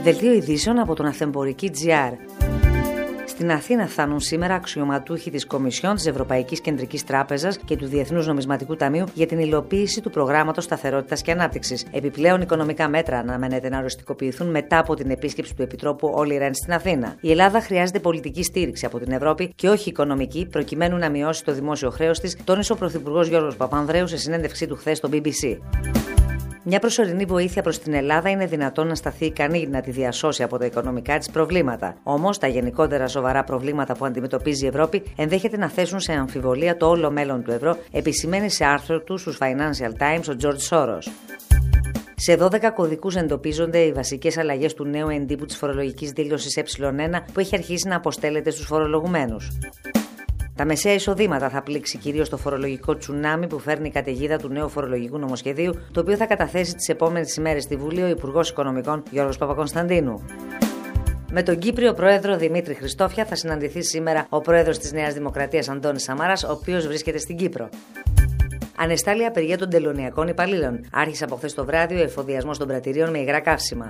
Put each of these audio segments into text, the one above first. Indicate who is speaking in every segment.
Speaker 1: Δελτίο ειδήσεων από τον Αυθεμπορική GR. Στην Αθήνα φτάνουν σήμερα αξιωματούχοι της Κομισιόν της Ευρωπαϊκής Κεντρικής Τράπεζας και του Διεθνούς Νομισματικού Ταμείου για την υλοποίηση του Προγράμματος Σταθερότητας και Ανάπτυξης. Επιπλέον, οικονομικά μέτρα αναμένεται να οριστικοποιηθούν μετά από την επίσκεψη του Επιτρόπου Όλι Ρεν στην Αθήνα. Η Ελλάδα χρειάζεται πολιτική στήριξη από την Ευρώπη και όχι οικονομική, προκειμένου να μειώσει το δημόσιο χρέος της, τόνισε ο Πρωθυπουργός Γιώργος Παπανδρέου σε συνέντευξή του χθες στο BBC. Μια προσωρινή βοήθεια προς την Ελλάδα είναι δυνατόν να σταθεί ικανή να τη διασώσει από τα οικονομικά της προβλήματα. Όμως, τα γενικότερα σοβαρά προβλήματα που αντιμετωπίζει η Ευρώπη ενδέχεται να θέσουν σε αμφιβολία το όλο μέλλον του ευρώ, επισημαίνει σε άρθρο του στους Financial Times ο George Soros. Σε 12 κωδικούς εντοπίζονται οι βασικές αλλαγές του νέου εντύπου της φορολογικής δήλωσης Ε1 που έχει αρχίσει να αποστέλλεται στους φορολογουμένους. Τα μεσαία εισοδήματα θα πλήξει κυρίως το φορολογικό τσουνάμι που φέρνει η καταιγίδα του νέου φορολογικού νομοσχεδίου, το οποίο θα καταθέσει τις επόμενες ημέρες στη Βουλή ο Υπουργός Οικονομικών Γιώργος Παπακωνσταντίνου. Με τον Κύπριο πρόεδρο Δημήτρη Χριστόφια θα συναντηθεί σήμερα ο πρόεδρος της Νέας Δημοκρατίας Αντώνης Σαμάρας, ο οποίος βρίσκεται στην Κύπρο. Ανεστάλλει απεργία των τελωνειακών υπαλλήλων. Άρχισε από χθες το βράδυ ο εφοδιασμός των πρατηρίων με υγρά καύσιμα.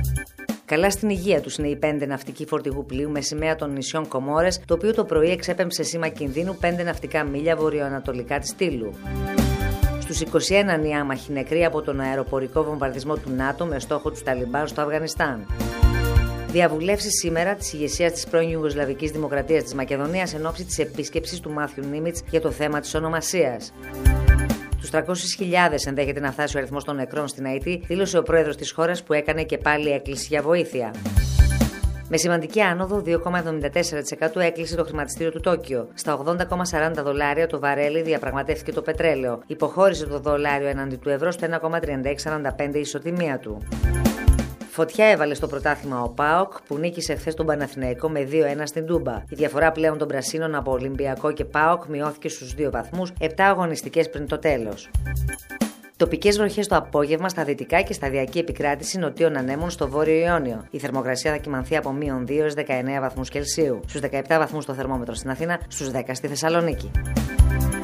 Speaker 1: Καλά στην υγεία τους είναι οι 5 ναυτικοί φορτηγού πλοίου με σημαία των νησιών Κομόρες, το οποίο το πρωί εξέπεμψε σήμα κινδύνου 5 ναυτικά μίλια βορειοανατολικά της Στήλου. Στους 21 νιάμαχοι νεκροί από τον αεροπορικό βομβαρδισμό του ΝΑΤΟ με στόχο τους Ταλιμπάν στο Αφγανιστάν. Διαβουλεύσεις σήμερα της ηγεσίας της πρώην Ιουγκοσλαβικής Δημοκρατίας της Μακεδονίας εν ώψη της επίσκεψης του Μάθιου Νίμιτς για το θέμα της ονομασίας. Στους 300.000 ενδέχεται να φτάσει ο αριθμός των νεκρών στην Αϊτή, δήλωσε ο πρόεδρος της χώρας που έκανε και πάλι έκκληση για βοήθεια. Με σημαντική άνοδο, 2,74% έκλεισε το χρηματιστήριο του Τόκιο. Στα $80,40 το βαρέλι διαπραγματεύτηκε το πετρέλαιο. Υποχώρησε το δολάριο έναντι του ευρώ στο 1,3645 ισοτιμία του. Φωτιά έβαλε στο πρωτάθλημα ο ΠΑΟΚ που νίκησε χθες τον Παναθηναϊκό με 2-1 στην Τούμπα. Η διαφορά πλέον των πρασίνων από Ολυμπιακό και ΠΑΟΚ μειώθηκε στους 2 βαθμούς, 7 αγωνιστικές πριν το τέλος. Τοπικές βροχές το απόγευμα στα δυτικά και σταδιακή επικράτηση νοτίων ανέμων στο βόρειο Ιόνιο. Η θερμοκρασία θα κυμανθεί από -2 έως 19 βαθμούς Κελσίου. Στους 17 βαθμούς το θερμόμετρο στην Αθήνα, στους 10 στη Θεσσαλονίκη.